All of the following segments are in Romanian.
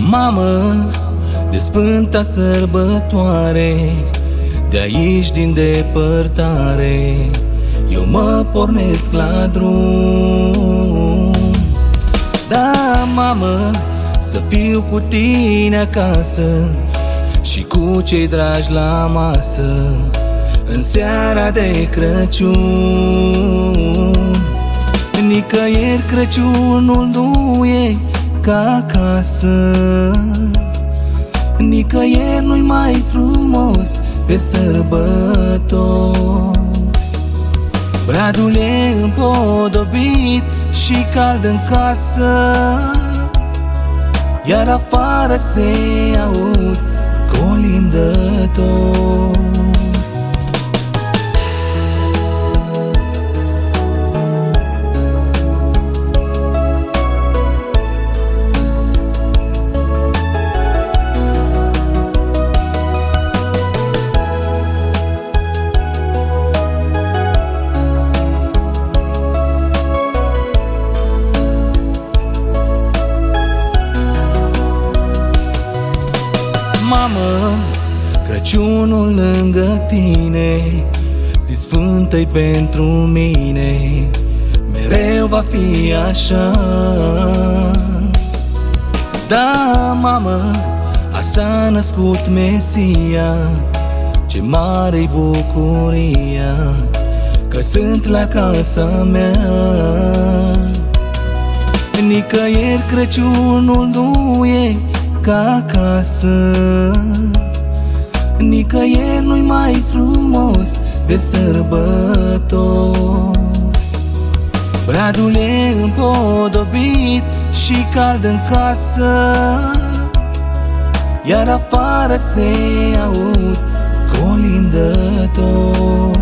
Mamă, de sfânta sărbătoare, de aici din depărtare, eu mă pornesc la drum. Da, mamă, să fiu cu tine acasă și cu cei dragi la masă în seara de Crăciun. Nicăieri Crăciunul nu e ca acasă, nicăieri nu-i mai frumos pe sărbători. Bradul e împodobit și cald în casă, iar afară se aud colindători. Mamă, Crăciunul lângă tine, zi sfântă-i pentru mine, mereu va fi așa. Da, mamă, azi s-a născut Mesia, ce mare-i bucuria că sunt la casa mea. Nicăieri Crăciunul nu e ca acasă, nicăieri nu-i mai frumos de sărbători. Bradul e împodobit și cald în casă, iar afară se aud colindători.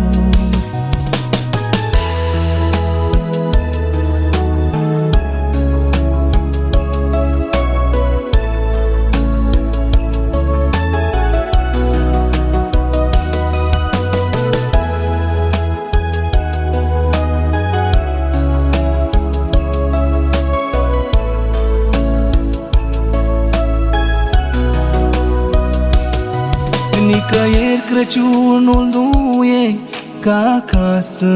Nicăieri Crăciunul nu e ca acasă,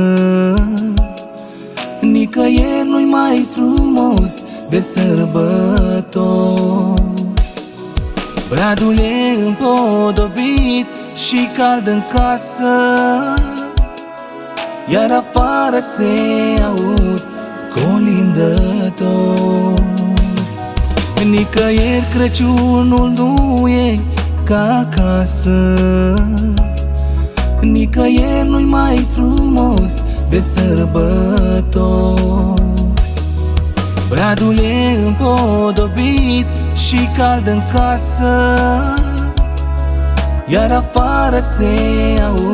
nicăieri nu-i mai frumos de sărbători. Bradul e împodobit și cald în casă, iar afară se aud colindători. Nicăieri Crăciunul nu e ca acasă, nicăieri nu-i mai frumos de sărbători. Bradul e împodobit și cald în casă, iar afară se aud